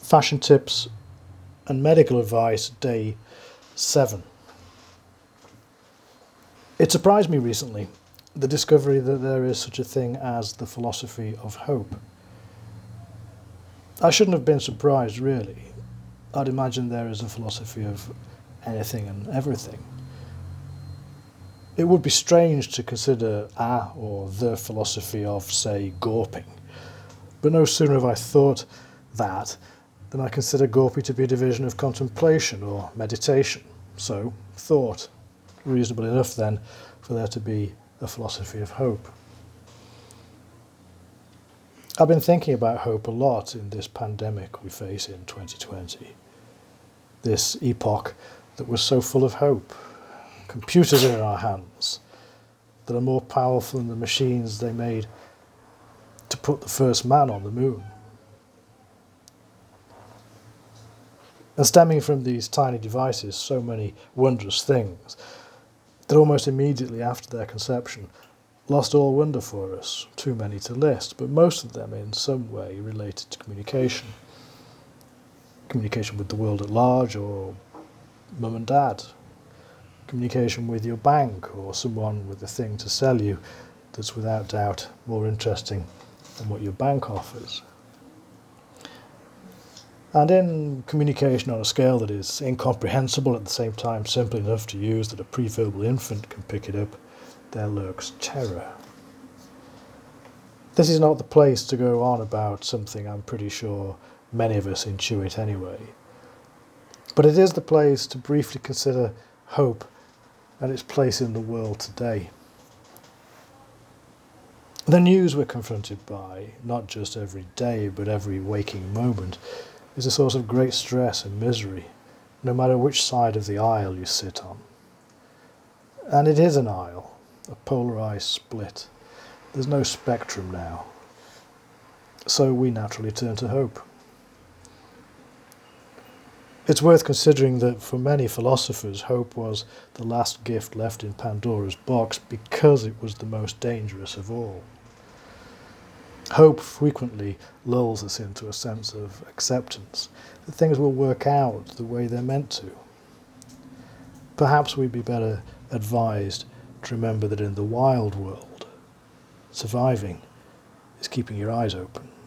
Fashion tips and medical advice, day 7. It surprised me recently, the discovery that there is such a thing as the philosophy of hope. I shouldn't have been surprised, really. I'd imagine there is a philosophy of anything and everything. It would be strange to consider a or the philosophy of, say, gawping. But no sooner have I thought that than I consider gawping to be a division of contemplation or meditation. So, thought. Reasonable enough, then, for there to be a philosophy of hope. I've been thinking about hope a lot in this pandemic we face in 2020. This epoch that was so full of hope. Computers are in our hands that are more powerful than the machines they made to put the first man on the moon. And stemming from these tiny devices, so many wondrous things that almost immediately after their conception lost all wonder for us, too many to list, but most of them in some way related to communication. Communication with the world at large, or mum and dad. Communication with your bank, or someone with a thing to sell you that's without doubt more interesting than what your bank offers. And in communication on a scale that is incomprehensible at the same time simple enough to use that a pre-verbal infant can pick it up, there lurks terror. This is not the place to go on about something I'm pretty sure many of us intuit anyway. But it is the place to briefly consider hope and its place in the world today. The news we're confronted by, not just every day but every waking moment, is a source of great stress and misery, no matter which side of the aisle you sit on. And it is an aisle, a polarised split. There's no spectrum now. So we naturally turn to hope. It's worth considering that for many philosophers, hope was the last gift left in Pandora's box because it was the most dangerous of all. Hope frequently lulls us into a sense of acceptance, that things will work out the way they're meant to. Perhaps we'd be better advised to remember that in the wild world, surviving is keeping your eyes open.